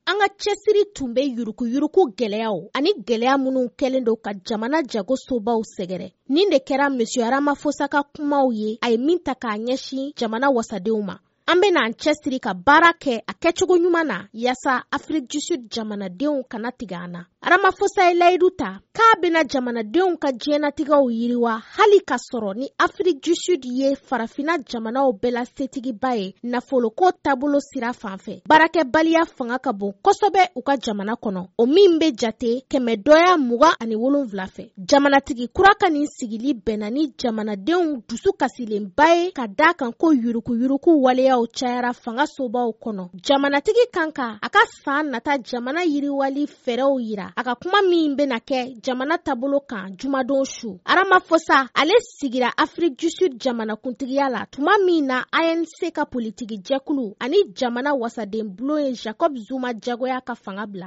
an ka cɛsiri tun bɛ yuruku-yuruku gɛlɛyaw ani gɛlɛya minnu kɛlen don ka jamana jagosobaw sɛgɛrɛ. Nin de kɛra Monsieur Ramaphosa ka kumaw ye, a ye min ta k'a ɲɛsin jamana wasadenw ma. An bɛna an cɛsiri ka baara kɛ a kɛcogo ɲuman na yaasa Afrique du Sud jamanadenw kana tigɛ an na. Ramaphosa ye layidu ta k'a bɛna jamanadenw ka diɲɛnatigɛw yiriwa hali ka sɔrɔ ni Afrique du Sud ye farafinna jamanaw bɛɛ la setigiba ye nafoloko taabolo sira fanfɛ. Baarakɛbaliya fanga ka bon kosɛbɛ u ka jamana kɔnɔ, o min bɛ jate 127 fɛ. Jamanatigi kura ka nin sigili bɛnna ni jamanadenw dusu kasilenba ye ka d'a kan ko yuruku-yuruku waleyaw cayara fanga sobaw kɔnɔ. Jamanatigi kan ka a ka san nata jamana yiriwali fɛrɛw yira a ka kuma min bɛna kɛ jamana taabolo kan jumadon su. Ramaphosa ale sigira Afrique du Sud jamanakuntigiya la tuma min na ANC ka politiki jɛkulu ani jamana wasaden bulon ye Jacob Zuma jagoya ka fanga bila.